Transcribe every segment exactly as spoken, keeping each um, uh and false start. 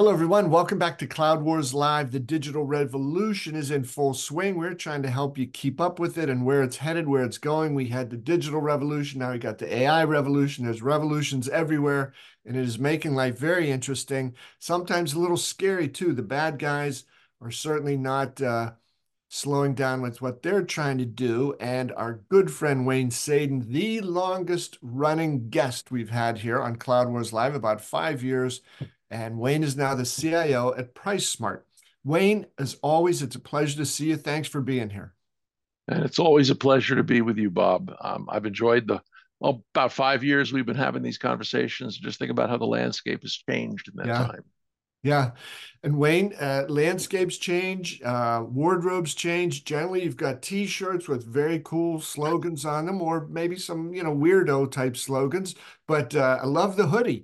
Hello, everyone. Welcome back to Cloud Wars Live. The digital revolution is in full swing. We're trying to help you keep up with it and where it's headed, where it's going. We had the digital revolution. Now we got the A I revolution. There's revolutions everywhere, and it is making life very interesting. Sometimes a little scary, too. The bad guys are certainly not uh, slowing down with what they're trying to do. And our good friend Wayne Sadin, the longest running guest we've had here on Cloud Wars Live, about five years. And Wayne is now the C I O at PriceSmart. Wayne, as always, it's a pleasure to see you. Thanks for being here. And it's always a pleasure to be with you, Bob. Um, I've enjoyed the, well, about five years we've been having these conversations. Just think about how the landscape has changed in that Yeah, time. yeah. And Wayne, uh, landscapes change, uh, wardrobes change. Generally, you've got T-shirts with very cool slogans on them, or maybe some, you know, weirdo type slogans. But uh, I love the hoodie.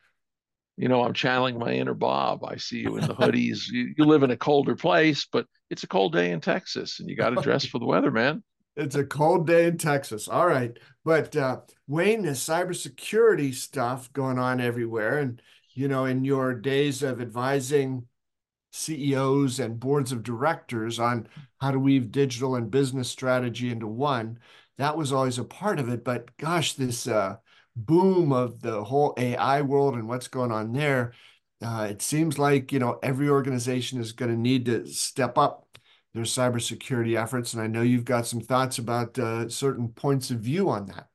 You know, I'm channeling my inner Bob. I see you in the hoodies. You, you live in a colder place, but it's a cold day in Texas, and you got to dress for the weather, man. It's a cold day in Texas. All right. But uh, Wayne, there's cybersecurity stuff going on everywhere. And, you know, in your days of advising C E Os and boards of directors on how to weave digital and business strategy into one, that was always a part of it. But gosh, this uh, boom of the whole A I world and what's going on there, uh, it seems like, you know, every organization is going to need to step up their cybersecurity efforts. And I know you've got some thoughts about uh, certain points of view on that.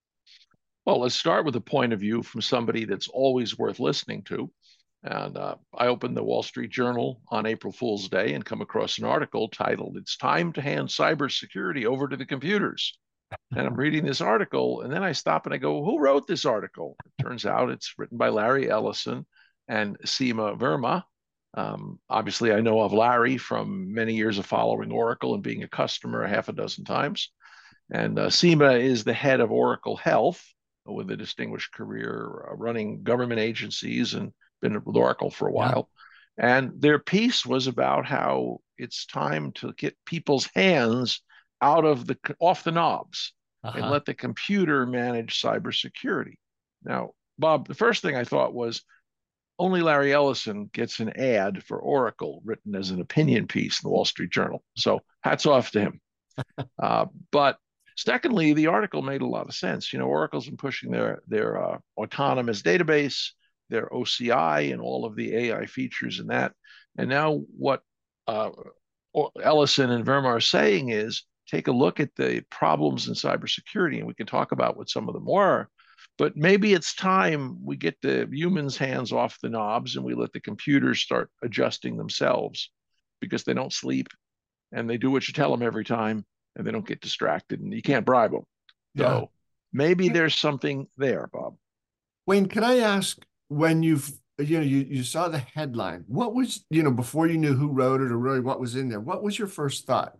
Well, let's start with a point of view from somebody that's always worth listening to. And uh, I opened the Wall Street Journal on April Fool's Day and come across an article titled, "It's Time to Hand Cybersecurity Over to the Computers." And I'm reading this article, and then I stop and I go, who wrote this article? It turns out it's written by Larry Ellison and Seema Verma. Um, obviously, I know of Larry from many years of following Oracle and being a customer a half a dozen times. And uh, Seema is the head of Oracle Health with a distinguished career uh, running government agencies and been with Oracle for a Yeah. while. And their piece was about how it's time to get people's hands out of the off the knobs and Uh-huh. let the computer manage cybersecurity. Now, Bob, the first thing I thought was only Larry Ellison gets an ad for Oracle written as an opinion piece in the Wall Street Journal. So hats off to him. Uh, but secondly, the article made a lot of sense. You know, Oracle's been pushing their their uh, autonomous database, their O C I, and all of the A I features in that. And now what uh, Ellison and Verma are saying is take a look at the problems in cybersecurity, and we can talk about what some of them are. But maybe it's time we get the humans' hands off the knobs and we let the computers start adjusting themselves because they don't sleep and they do what you tell them every time and they don't get distracted and you can't bribe them. Yeah. So maybe there's something there, Bob. Wayne, can I ask when you've you know you, you saw the headline, what was, you know, before you knew who wrote it or really what was in there, what was your first thought?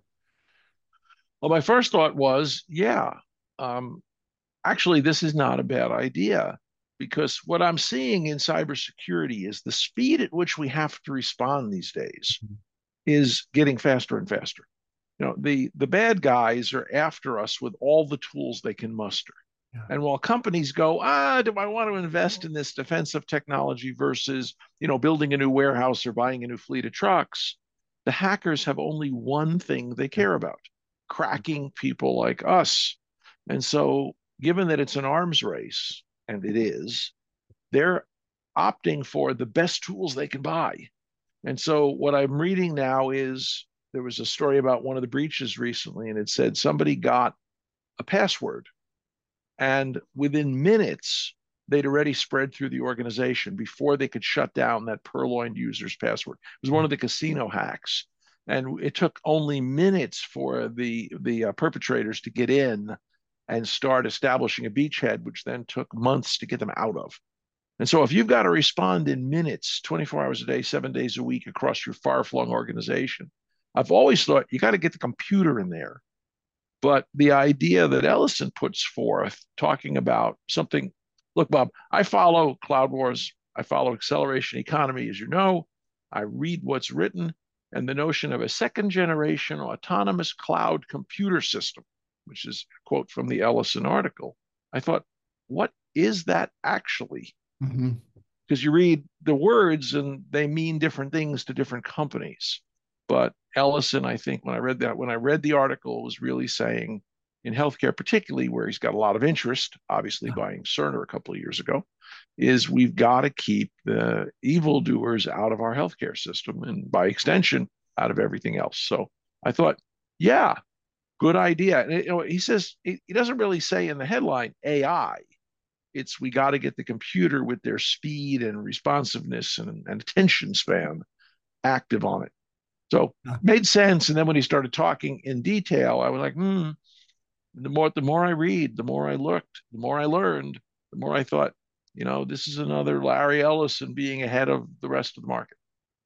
Well, my first thought was, yeah, um, actually, this is not a bad idea because what I'm seeing in cybersecurity is the speed at which we have to respond these days is getting faster and faster. You know, the the bad guys are after us with all the tools they can muster. Yeah. And while companies go, ah, do I want to invest in this defensive technology versus, you know, building a new warehouse or buying a new fleet of trucks, the hackers have only one thing they Yeah. care about, cracking people like us. And so, given that it's an arms race, and it is, they're opting for the best tools they can buy. And so, what I'm reading now is there was a story about one of the breaches recently, and it said somebody got a password and within minutes, they'd already spread through the organization before they could shut down that purloined user's password. It was one of the casino hacks. And it took only minutes for the, the uh, perpetrators to get in and start establishing a beachhead, which then took months to get them out of. And so, if you've got to respond in minutes, twenty-four hours a day, seven days a week across your far flung organization, I've always thought you got to get the computer in there. But the idea that Ellison puts forth, talking about something, look, Bob, I follow Cloud Wars, I follow Acceleration Economy, as you know, I read what's written, and the notion of a second generation autonomous cloud computer system, which is a quote from the Ellison article. I thought, what is that actually? Mhm. because you read the words and they mean different things to different companies. But Ellison, I think when I read that, when I read the article, was really saying in healthcare, particularly where he's got a lot of interest, obviously buying Cerner a couple of years ago, is we've got to keep the evildoers out of our healthcare system and by extension, out of everything else. So I thought, yeah, good idea. And it, you know, he says, he doesn't really say in the headline A I. It's we got to get the computer with their speed and responsiveness and, and attention span active on it. So made sense. And then when he started talking in detail, I was like, hmm, the more the more I read, the more I looked, the more I learned, the more I thought, you know, this is another Larry Ellison being ahead of the rest of the market.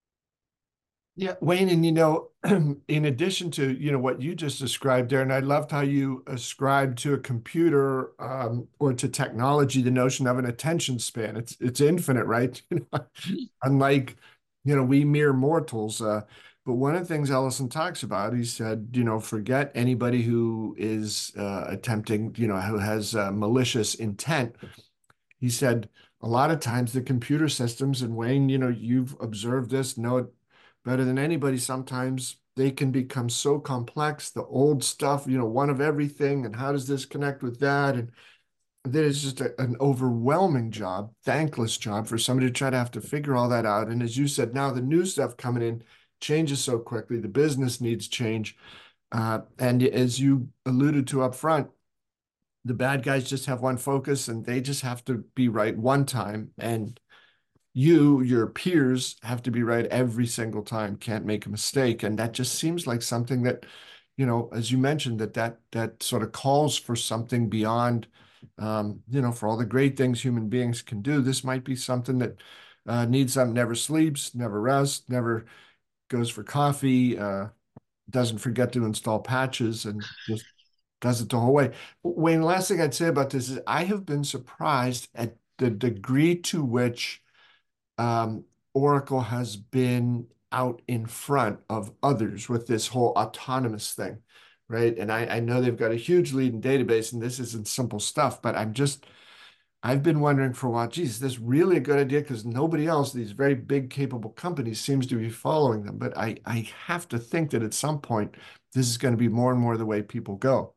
Yeah, Wayne, and you know, in addition to, you know, what you just described there, and I loved how you ascribed to a computer um, or to technology the notion of an attention span. It's it's infinite, right? Unlike, you know, we mere mortals. Uh, but one of the things Ellison talks about, he said, you know, forget anybody who is uh, attempting, you know, who has uh, malicious intent. He said, a lot of times the computer systems, and Wayne, you know, you've observed this, know it better than anybody. Sometimes they can become so complex, the old stuff, you know, one of everything, and how does this connect with that? And that is just a, an overwhelming job, thankless job for somebody to try to have to figure all that out. And as you said, now the new stuff coming in changes so quickly, the business needs change. Uh, and as you alluded to up front, the bad guys just have one focus and they just have to be right one time. And you, your peers, have to be right every single time, can't make a mistake. And that just seems like something that, you know, as you mentioned, that that that sort of calls for something beyond, um, you know, for all the great things human beings can do. This might be something that uh, needs them, never sleeps, never rests, never goes for coffee, uh, doesn't forget to install patches, and just does it the whole way. Wayne, the last thing I'd say about this is I have been surprised at the degree to which um, Oracle has been out in front of others with this whole autonomous thing, right? And I, I know they've got a huge lead in database, and this isn't simple stuff, but I'm just, I've been wondering for a while, geez, is this really a good idea? Because nobody else, these very big, capable companies, seems to be following them. But I, I have to think that at some point, this is going to be more and more the way people go.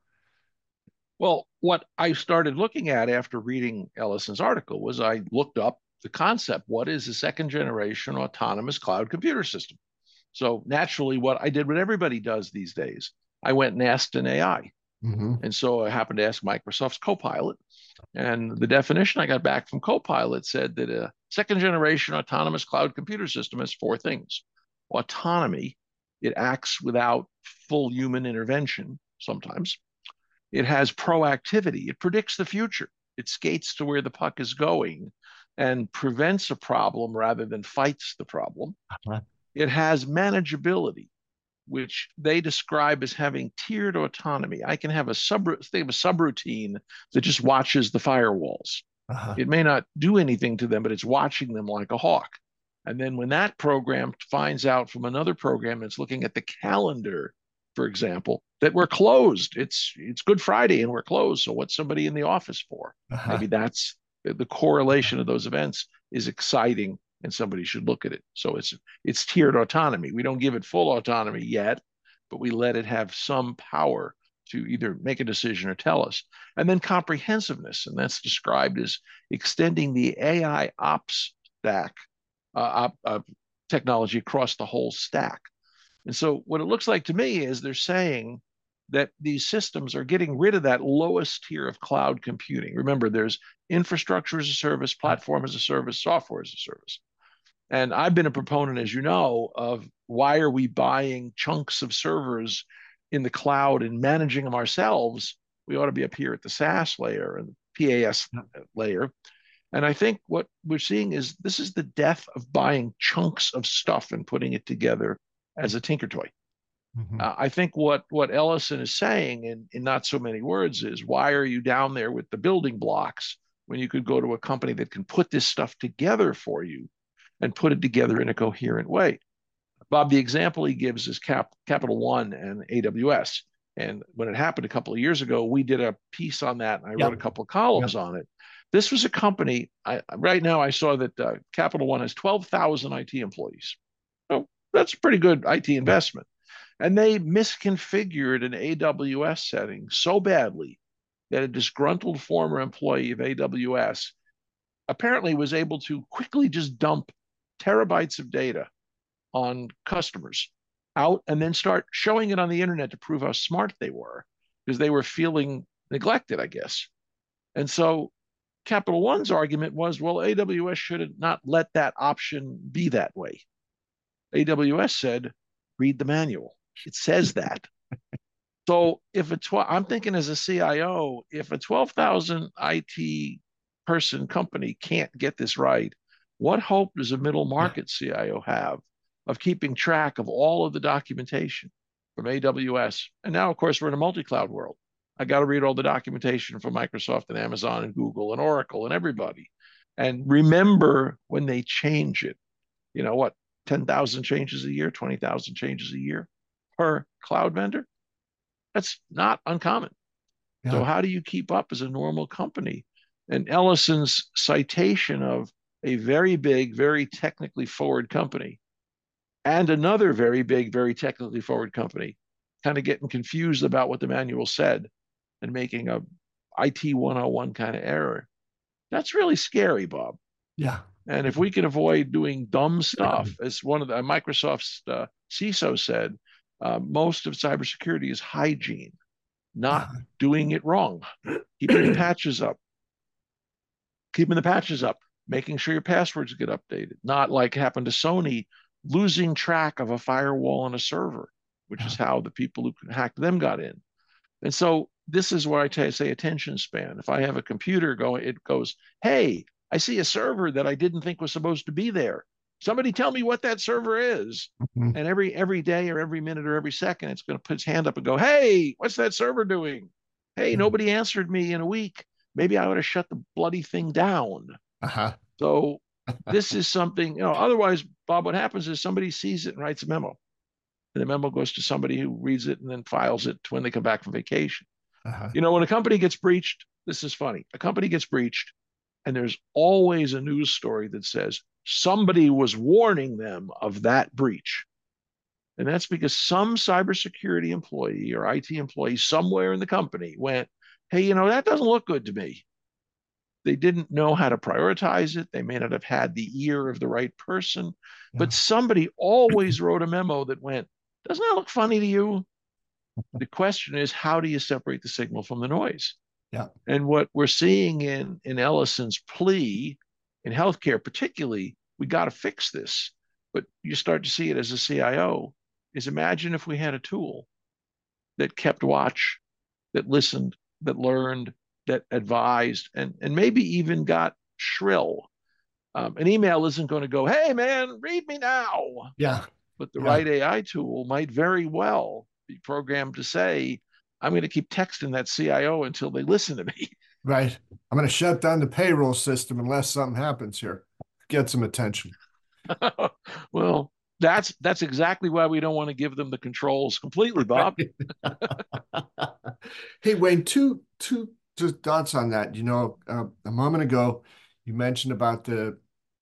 Well, what I started looking at after reading Ellison's article was I looked up the concept. What is a second generation autonomous cloud computer system? So naturally, what I did, what everybody does these days, I went and asked an A I. Mm-hmm. And so I happened to ask Microsoft's Copilot. And the definition I got back from Copilot said that a second generation autonomous cloud computer system has four things: autonomy, it acts without full human intervention sometimes. It has proactivity, it predicts the future, it skates to where the puck is going and prevents a problem rather than fights the problem. Uh-huh. It has manageability, which they describe as having tiered autonomy. I can have a sub think of a subroutine that just watches the firewalls. Uh-huh. It may not do anything to them, but it's watching them like a hawk. And then when that program finds out from another program that's looking at the calendar, for example, that we're closed, it's it's Good Friday and we're closed. So what's somebody in the office for? Uh-huh. Maybe that's the correlation of those events is exciting and somebody should look at it. So it's it's tiered autonomy. We don't give it full autonomy yet, but we let it have some power to either make a decision or tell us. And then comprehensiveness, and that's described as extending the A I ops stack uh, op, uh, technology across the whole stack. And so what it looks like to me is they're saying that these systems are getting rid of that lowest tier of cloud computing. Remember, there's infrastructure as a service, platform as a service, software as a service. And I've been a proponent, as you know, of why are we buying chunks of servers in the cloud and managing them ourselves? We ought to be up here at the SaaS layer and the P A S layer. And I think what we're seeing is this is the death of buying chunks of stuff and putting it together as a tinker toy. Mm-hmm. Uh, I think what what Ellison is saying in, in not so many words is why are you down there with the building blocks when you could go to a company that can put this stuff together for you and put it together in a coherent way. Bob, the example he gives is Cap, Capital One and A W S. And when it happened a couple of years ago, we did a piece on that and I yep. wrote a couple of columns yep. on it. This was a company. I, right now, I saw that uh, Capital One has twelve thousand I T employees. So that's a pretty good I T Yeah. investment. And they misconfigured an A W S setting so badly that a disgruntled former employee of A W S apparently was able to quickly just dump terabytes of data on customers out and then start showing it on the internet to prove how smart they were because they were feeling neglected, I guess. And so Capital One's argument was, well, A W S should not let that option be that way. A W S said, read the manual. It says that. So if a twelve, I'm thinking as a C I O, if a twelve thousand I T person company can't get this right, what hope does a middle Yeah. market C I O have of keeping track of all of the documentation from A W S? And now, of course, we're in a multi-cloud world. I got to read all the documentation from Microsoft and Amazon and Google and Oracle and everybody. And remember when they change it, you know what, ten thousand changes a year, twenty thousand changes a year per cloud vendor? That's not uncommon. So Yeah. how do you keep up as a normal company? And Ellison's citation of a very big, very technically forward company and another very big, very technically forward company kind of getting confused about what the manual said and making a I T one oh one kind of error. That's really scary, Bob. Yeah. And if we can avoid doing dumb stuff, as one of the Microsoft's uh, C I S O said, uh, most of cybersecurity is hygiene, not doing it wrong, keeping the patches up, keeping the patches up, making sure your passwords get updated, not like happened to Sony, losing track of a firewall on a server, which Yeah. is how the people who hacked them got in. And so this is where I t- say attention span. If I have a computer going, it goes, hey, I see a server that I didn't think was supposed to be there. Somebody tell me what that server is. Mhm. And every every day or every minute or every second, it's going to put its hand up and go, hey, what's that server doing? Hey, Yeah. nobody answered me in a week. Maybe I ought to shut the bloody thing down. Uh-huh. So this is something, you know, otherwise, Bob, what happens is somebody sees it and writes a memo. And the memo goes to somebody who reads it and then files it when they come back from vacation. Uh-huh. You know, when a company gets breached, this is funny. A company gets breached, and there's always a news story that says somebody was warning them of that breach. And that's because some cybersecurity employee or I T employee somewhere in the company went, hey, you know, that doesn't look good to me. They didn't know how to prioritize it. They may not have had the ear of the right person, Yeah. but somebody always wrote a memo that went, doesn't that look funny to you? The question is, how do you separate the signal from the noise? Yeah. And what we're seeing in, in Ellison's plea in healthcare, particularly, we got to fix this. But you start to see it as a C I O, is imagine if we had a tool that kept watch, that listened, that learned, that advised, and, and maybe even got shrill. Um, an email isn't going to go, hey, man, read me now. Yeah. But the Yeah. right A I tool might very well be programmed to say, I'm going to keep texting that C I O until they listen to me. Right. I'm going to shut down the payroll system unless something happens here. Get some attention. Well, that's that's exactly why we don't want to give them the controls completely, Bob. Hey, Wayne, two two just thoughts on that. You know, uh, a moment ago, you mentioned about the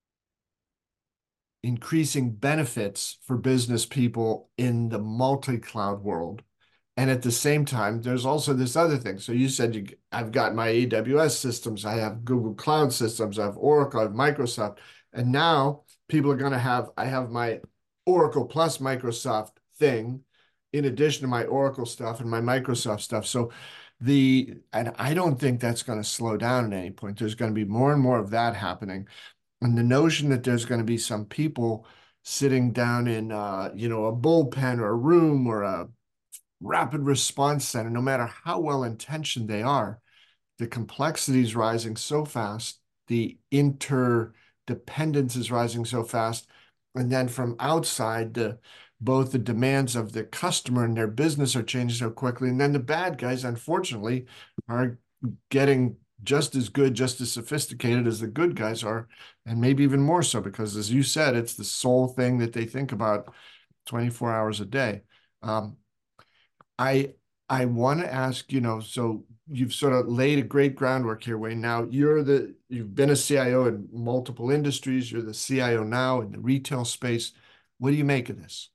increasing benefits for business people in the multi-cloud world. And at the same time, there's also this other thing. So you said you, I've got my A W S systems, I have Google Cloud systems, I have Oracle, I have Microsoft, and now people are going to have, I have my Oracle plus Microsoft thing in addition to my Oracle stuff and my Microsoft stuff. So the, and I don't think that's going to slow down at any point. There's going to be more and more of that happening. And the notion that there's going to be some people sitting down in, uh, you know, a bullpen or a room or a rapid response center, no matter how well intentioned they are, the complexity is rising so fast, the interdependence is rising so fast, and then from outside, the both the demands of the customer and their business are changing so quickly, and then the bad guys, unfortunately, are getting just as good, just as sophisticated as the good guys are, and maybe even more so, because as you said, it's the sole thing that they think about twenty-four hours a day. Um, I I want to ask, you know, so you've sort of laid a great groundwork here, Wayne. Now you're the you've been a C I O in multiple industries. You're the C I O now in the retail space. What do you make of this?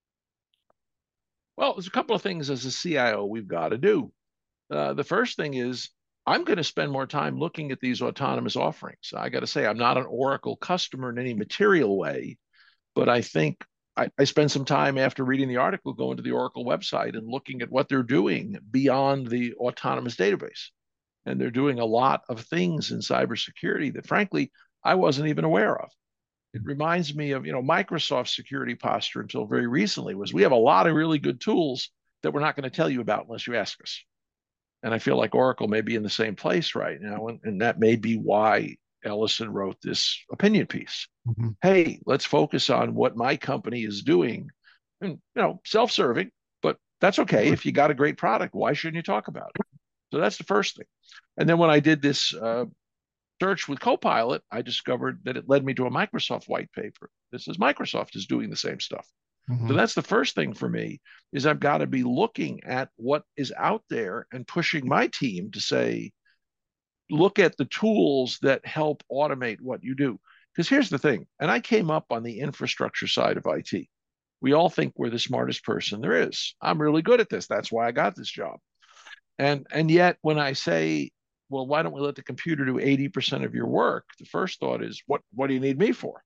Well, there's a couple of things as a C I O we've got to do. Uh, the first thing is I'm going to spend more time looking at these autonomous offerings. I got to say, I'm not an Oracle customer in any material way, but I think I, I spend some time after reading the article going to the Oracle website and looking at what they're doing beyond the autonomous database. And they're doing a lot of things in cybersecurity that, frankly, I wasn't even aware of. It reminds me of, you know, Microsoft's security posture until very recently was we have a lot of really good tools that we're not going to tell you about unless you ask us. And I feel like Oracle may be in the same place right now. And, and that may be why Ellison wrote this opinion piece. Mm-hmm. Hey, let's focus on what my company is doing. And, you know, self-serving, but that's okay. If you got a great product, why shouldn't you talk about it? So that's the first thing. And then when I did this uh, search with Copilot, I discovered that it led me to a Microsoft white paper. This is Microsoft is doing the same stuff. Mm-hmm. So that's the first thing for me is I've got to be looking at what is out there and pushing my team to say, look at the tools that help automate what you do. Because here's the thing, and I came up on the infrastructure side of I T. We all think we're the smartest person there is. I'm really good at this. That's why I got this job. And and yet when I say, well, why don't we let the computer do eighty percent of your work? The first thought is, what what do you need me for?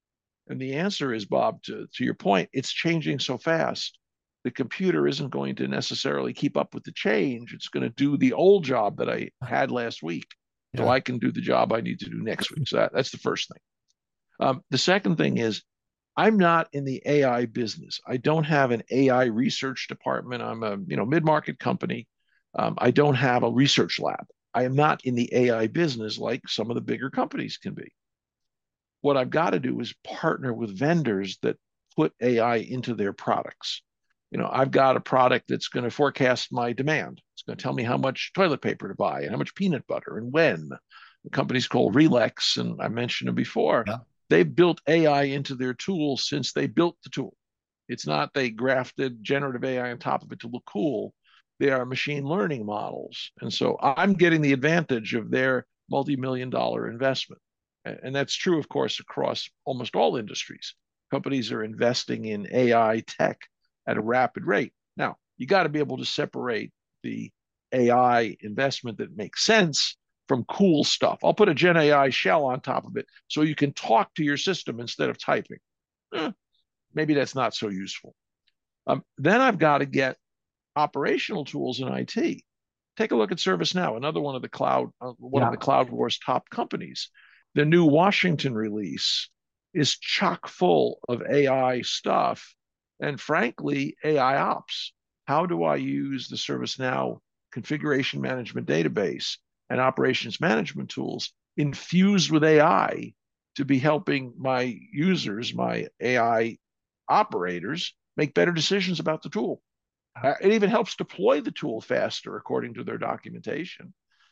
And the answer is, Bob, to, to your point, it's changing so fast. The computer isn't going to necessarily keep up with the change. It's going to do the old job that I had last week. So Yeah. I can do the job I need to do next week. So that, that's the first thing. Um, the second thing is I'm not in the A I business. I don't have an A I research department. I'm a you know mid-market company. Um, I don't have a research lab. I am not in the A I business like some of the bigger companies can be. What I've got to do is partner with vendors that put A I into their products. You know, I've got a product that's going to forecast my demand. It's going to tell me how much toilet paper to buy and how much peanut butter and when. The company's called Relex, and I mentioned them before. Yeah. They've built A I into their tools since they built the tool. It's not they grafted generative A I on top of it to look cool. They are machine learning models. And so I'm getting the advantage of their multi-million dollar investment. And that's true, of course, across almost all industries. Companies are investing in A I tech at a rapid rate. Now, you got to be able to separate the A I investment that makes sense from cool stuff. I'll put a Gen A I shell on top of it so you can talk to your system instead of typing. Eh, maybe that's not so useful. Um, then I've got to get operational tools in I T. Take a look at ServiceNow, another one of the cloud, uh, one Yeah. of the cloud wars top companies. The new Washington release is chock full of A I stuff and, frankly, A I ops. How do I use the ServiceNow configuration management database and operations management tools infused with A I to be helping my users, my A I operators, make better decisions about the tool? Uh, it even helps deploy the tool faster, according to their documentation.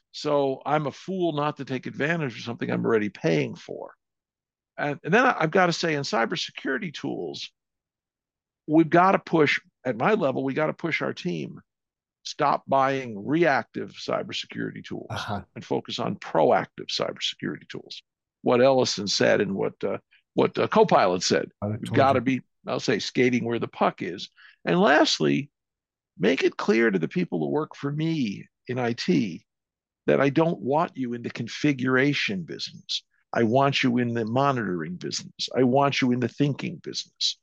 So I'm a fool not to take advantage of something I'm already paying for. And, and then I've got to say, in cybersecurity tools, we've got to push, at my level, we got to push our team, stop buying reactive cybersecurity tools Uh-huh. and focus on proactive cybersecurity tools. What Ellison said and what uh, what uh, Copilot said. We've got to be, I'll say, skating where the puck is. And lastly, make it clear to the people who work for me in I T that I don't want you in the configuration business. I want you in the monitoring business. I want you in the thinking business.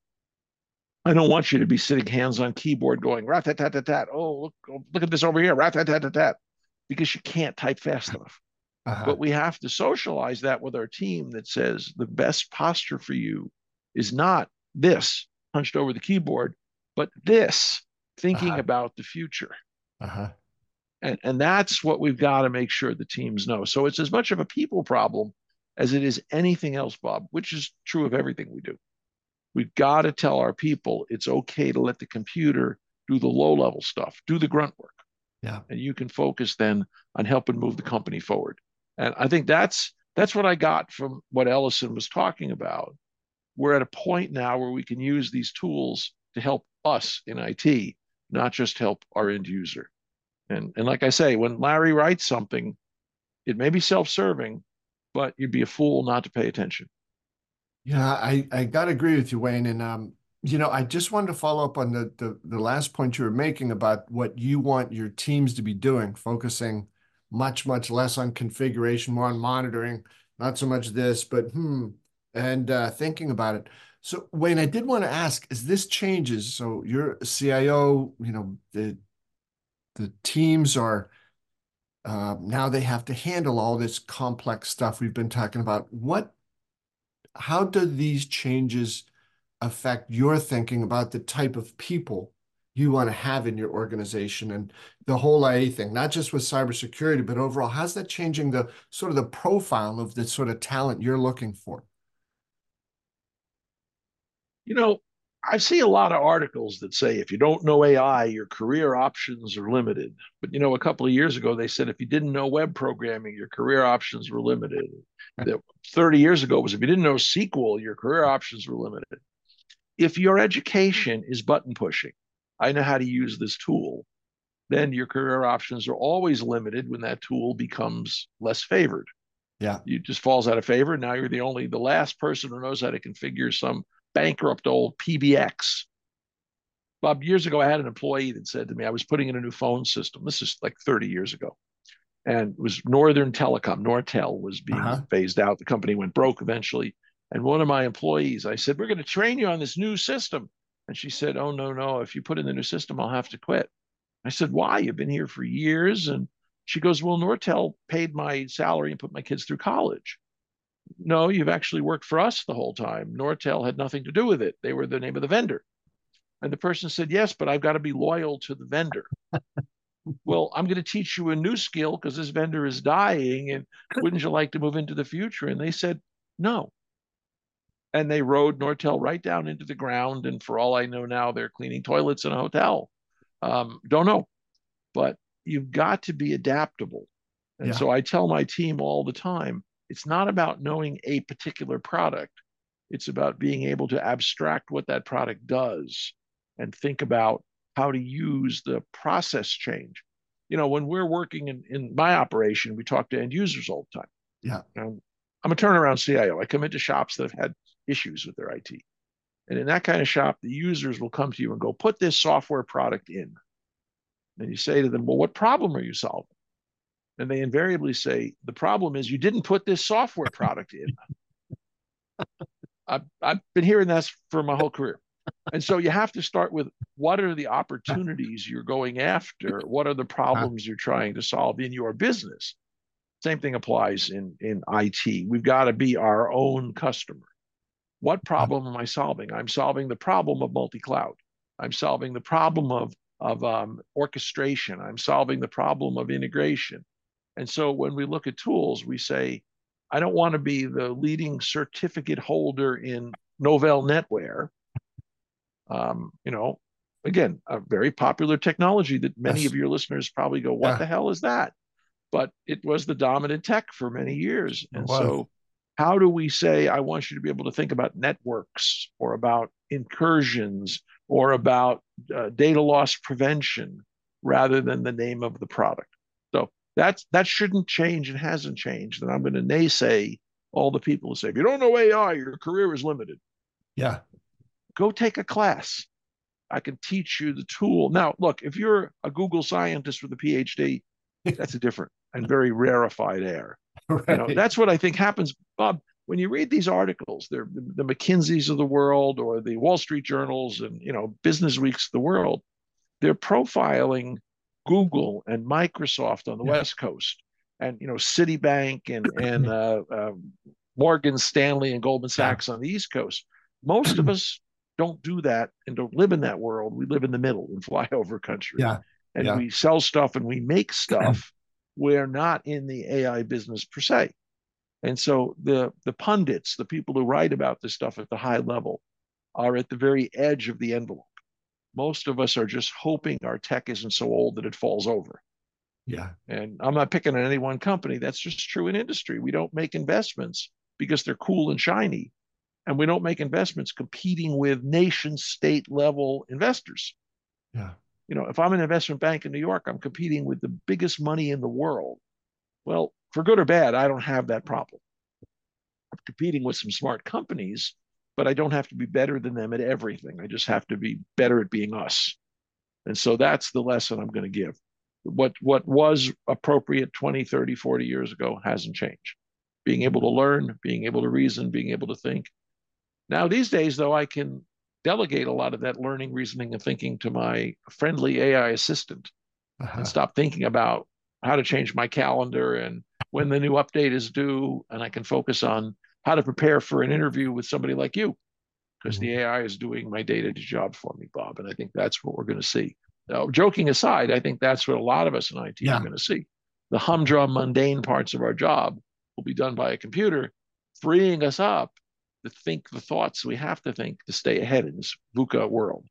I don't want you to be sitting hands on keyboard going rat tat tat tat tat. Oh, look, oh, look at this over here, rat tat tat tat tat, because you can't type fast enough. Uh-huh. But we have to socialize that with our team that says the best posture for you is not this hunched over the keyboard, but this thinking Uh-huh. about the future. Uh-huh. And, and that's what we've got to make sure the teams know. So it's as much of a people problem as it is anything else, Bob, which is true of everything we do. We've got to tell our people it's okay to let the computer do the low level stuff, do the grunt work. Yeah. And you can focus then on helping move the company forward. And I think that's that's what I got from what Ellison was talking about. We're at a point now where we can use these tools to help us in I T, not just help our end user. And and like I say, when Larry writes something, it may be self-serving, but you'd be a fool not to pay attention. Yeah, I I gotta agree with you, Wayne. And um, you know, I just wanted to follow up on the the the last point you were making about what you want your teams to be doing, focusing much, much less on configuration, more on monitoring, not so much this, but hmm, and uh, thinking about it. So, Wayne, I did want to ask, as this changes, so you're a C I O, you know, the the teams are uh, now they have to handle all this complex stuff we've been talking about. What how do these changes affect your thinking about the type of people you want to have in your organization and the whole I A thing, not just with cybersecurity, but overall, how's that changing the sort of the profile of the sort of talent you're looking for? You know, I see a lot of articles that say if you don't know A I, your career options are limited. But you know, a couple of years ago, they said if you didn't know web programming, your career options were limited. That thirty years ago was if you didn't know S Q L, your career options were limited. If your education is button pushing, I know how to use this tool, then your career options are always limited when that tool becomes less favored. Yeah. You just falls out of favor. Now you're the only, the last person who knows how to configure some bankrupt old P B X. Bob, years ago, I had an employee that said to me, I was putting in a new phone system. This is like thirty years ago. And it was Northern Telecom, Nortel was being Uh-huh. phased out. The company went broke eventually. And one of my employees, I said, we're going to train you on this new system. And she said, oh, no, no. If you put in the new system, I'll have to quit. I said, why? You've been here for years. And she goes, well, Nortel paid my salary and put my kids through college. No, you've actually worked for us the whole time. Nortel had nothing to do with it. They were the name of the vendor. And the person said, yes, but I've got to be loyal to the vendor. Well, I'm going to teach you a new skill because this vendor is dying. And wouldn't you like to move into the future? And they said, no. And they rode Nortel right down into the ground. And for all I know now, they're cleaning toilets in a hotel. Um, don't know. But you've got to be adaptable. And Yeah. so I tell my team all the time it's not about knowing a particular product, it's about being able to abstract what that product does and think about how to use the process change. You know, when we're working in, in my operation, we talk to end users all the time. Yeah. Um, I'm a turnaround C I O. I come into shops that have had issues with their I T. And in that kind of shop, the users will come to you and go, put this software product in. And you say to them, well, what problem are you solving? And they invariably say, the problem is you didn't put this software product in. I've, I've been hearing that for my whole career. And so you have to start with what are the opportunities you're going after? What are the Uh, problems you're trying to solve in your business? Same thing applies in, in I T. We've got to be our own customer. What uh, problem am I solving? I'm solving the problem of multi-cloud. I'm solving the problem of, of um, orchestration. I'm solving the problem of integration. And so when we look at tools, we say, I don't want to be the leading certificate holder in Novell NetWare. Um, you know, again, a very popular technology that many of yes. your listeners probably go, what Yeah. the hell is that? But it was the dominant tech for many years. It And was. so, how do we say, I want you to be able to think about networks or about incursions or about uh, data loss prevention rather than the name of the product? So that's that shouldn't change and hasn't changed. And I'm going to naysay all the people who say, if you don't know A I, your career is limited. Yeah. Go take a class. I can teach you the tool. Now, look, if you're a Google scientist with a PhD, that's a different and very rarefied air. You know, Right. that's what I think happens, Bob. When you read these articles, they're the, the McKinseys of the world or the Wall Street journals and you know Business Weeks of the world. They're profiling Google and Microsoft on the Yeah. West Coast, and you know Citibank and and uh, uh, Morgan Stanley and Goldman Yeah. Sachs on the East Coast. Most of us don't do that and don't live in that world. We live in the middle in flyover country, Yeah. and Yeah. we sell stuff and we make stuff. We're not in the A I business per se. And so the the pundits, the people who write about this stuff at the high level, are at the very edge of the envelope. Most of us are just hoping our tech isn't so old that it falls over. Yeah. And I'm not picking on any one company. That's just true in industry. We don't make investments because they're cool and shiny. And we don't make investments competing with nation state level investors. Yeah. You know, if I'm an investment bank in New York, I'm competing with the biggest money in the world. Well, for good or bad, I don't have that problem. I'm competing with some smart companies, but I don't have to be better than them at everything. I just have to be better at being us. And so that's the lesson I'm going to give. What what was appropriate twenty, thirty, forty years ago hasn't changed. Being able to learn, being able to reason, being able to think. Now, these days, though, I can delegate a lot of that learning, reasoning, and thinking to my friendly A I assistant and Uh-huh. stop thinking about how to change my calendar and when the new update is due. And I can focus on how to prepare for an interview with somebody like you, because the Mhm. A I is doing my day-to-day job for me, Bob. And I think that's what we're going to see. Now, joking aside, I think that's what a lot of us in I T are Yeah, going to see. The humdrum, mundane parts of our job will be done by a computer, freeing us up to think the thoughts we have to think to stay ahead in this VUCA world.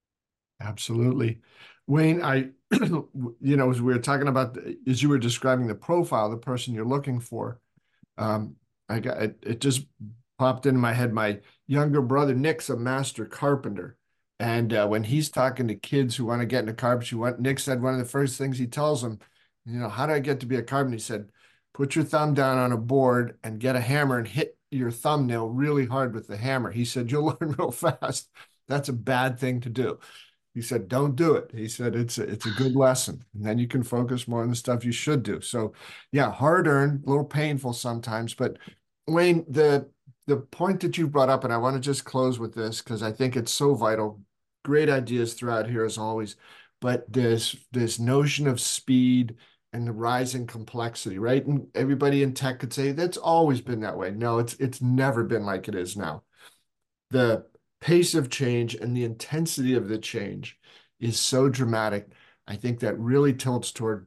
absolutely. Wayne, I, you know, as we were talking about, the- as you were describing the profile, the person you're looking for, um, I got it, it just popped into my head. My younger brother Nick's a master carpenter. And uh, when he's talking to kids who want to get into carpentry, what Nick said, one of the first things he tells them, you know, how do I get to be a carpenter? He said, put your thumb down on a board and get a hammer and hit your thumbnail really hard with the hammer. He said, you'll learn real fast. That's a bad thing to do. He said, don't do it. He said, it's a, it's a good lesson. And then you can focus more on the stuff you should do. So yeah, hard earned, a little painful sometimes. But Wayne, the the point that you brought up, and I want to just close with this because I think it's so vital. Great ideas throughout here as always. But this this notion of speed and the rising complexity, right? And everybody in tech could say that's always been that way. No, it's it's never been like it is now. The pace of change and the intensity of the change is so dramatic. I think that really tilts toward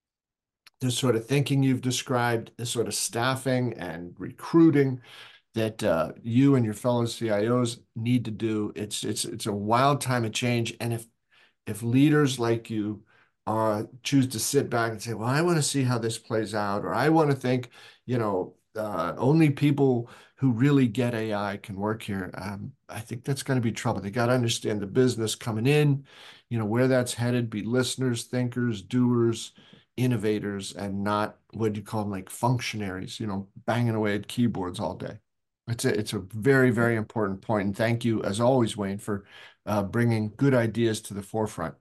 the sort of thinking you've described, the sort of staffing and recruiting that uh, you and your fellow C I Os need to do. It's it's it's a wild time of change, and if if leaders like you uh, choose to sit back and say, well, I want to see how this plays out, or I want to think, you know, uh, only people who really get A I can work here. Um, I think that's going to be trouble. They got to understand the business coming in, you know, where that's headed, be listeners, thinkers, doers, innovators, and not what you call them like functionaries, you know, banging away at keyboards all day. It's a, it's a very, very important point. And thank you, as always, Wayne, for uh, bringing good ideas to the forefront.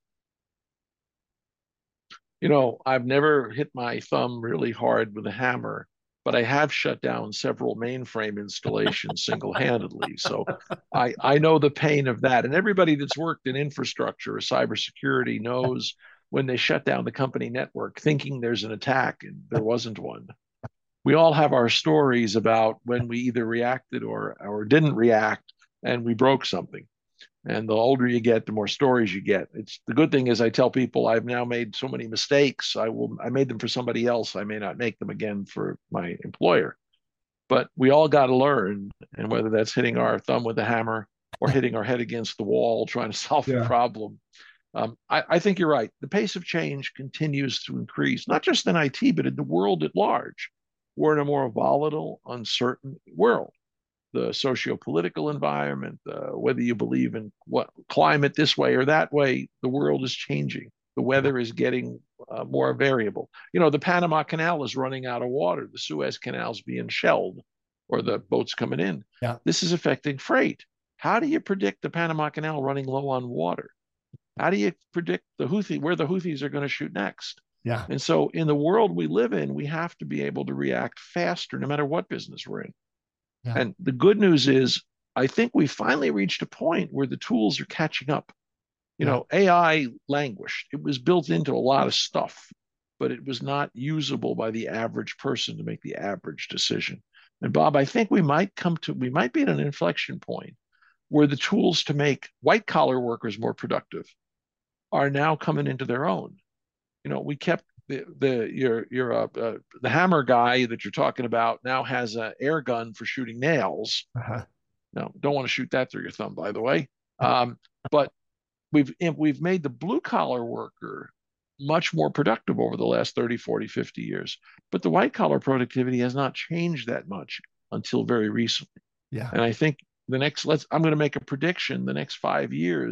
You know, I've never hit my thumb really hard with a hammer, but I have shut down several mainframe installations single-handedly. So I, I know the pain of that. And everybody that's worked in infrastructure or cybersecurity knows when they shut down the company network thinking there's an attack and there wasn't one. We all have our stories about when we either reacted or, or didn't react and we broke something. And the older you get, the more stories you get. It's the good thing is I tell people I've now made so many mistakes. I will I made them for somebody else. I may not make them again for my employer. But we all got to learn, and whether that's hitting our thumb with a hammer or hitting our head against the wall trying to solve the Yeah. problem. Um, I, I think you're right. The pace of change continues to increase, not just in I T, but in the world at large. We're in a more volatile, uncertain world. The socio-political environment, uh, whether you believe in what climate this way or that way, the world is changing. The Yeah. weather is getting uh, more variable. You know, the Panama Canal is running out of water. The Suez Canal is being shelled, or the boats coming in. Yeah. This is affecting freight. How do you predict the Panama Canal running low on water? How do you predict the Houthi where the Houthis are going to shoot next? Yeah. And so, in the world we live in, we have to be able to react faster, no matter what business we're in. Yeah. And the good news is, I think we finally reached a point where the tools are catching up. You Yeah. know, A I languished. It was built into a lot of stuff, but it was not usable by the average person to make the average decision. And Bob, I think we might come to, we might be at an inflection point where the tools to make white collar workers more productive are now coming into their own. You know, we kept the the your your uh, uh, the hammer guy that you're talking about now has an air gun for shooting nails. Uh-huh. No, don't want to shoot that through your thumb, by the way. Um, but we've we've made the blue collar worker much more productive over the last thirty, forty, fifty years. But the white collar productivity has not changed that much until very recently. Yeah. And I think the next let's I'm going to make a prediction the next five years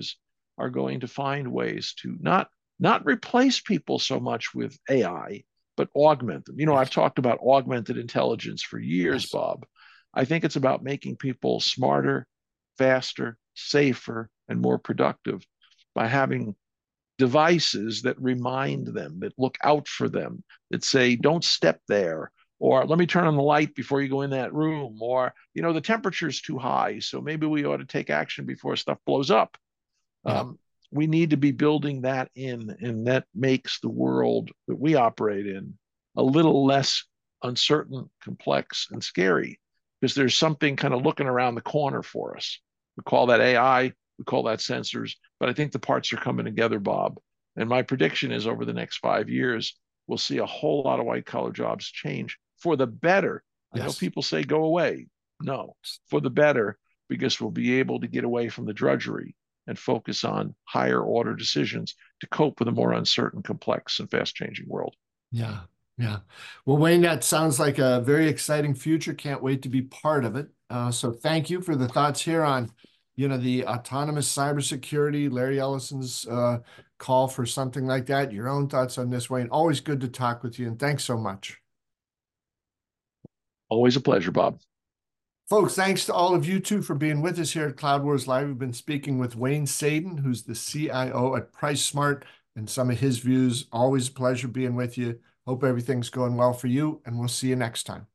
are going to find ways to not not replace people so much with A I, but augment them. You know, I've Yes. talked about augmented intelligence for years, Yes. Bob. I think it's about making people smarter, faster, safer, and more productive by having devices that remind them, that look out for them, that say, don't step there, or let me turn on the light before you go in that room, or, you know, the temperature's too high, so maybe we ought to take action before stuff blows up. Yeah. Um, we need to be building that in, and that makes the world that we operate in a little less uncertain, complex, and scary because there's something kind of looking around the corner for us. We call that A I, we call that sensors, but I think the parts are coming together, Bob. And my prediction is over the next five years, we'll see a whole lot of white collar jobs change for the better. I know Yes. people say go away. No, for the better, because we'll be able to get away from the drudgery and focus on higher order decisions to cope with a more uncertain, complex, and fast changing world. Yeah. Yeah. Well, Wayne, that sounds like a very exciting future. Can't wait to be part of it. Uh, so thank you for the thoughts here on, you know, the autonomous cybersecurity, Larry Ellison's uh, call for something like that. Your own thoughts on this, Wayne. Always good to talk with you, and thanks so much. Always a pleasure, Bob. Folks, thanks to all of you too for being with us here at Cloud Wars Live. We've been speaking with Wayne Sadin, who's the C I O at PriceSmart, and some of his views. Always a pleasure being with you. Hope everything's going well for you, and we'll see you next time.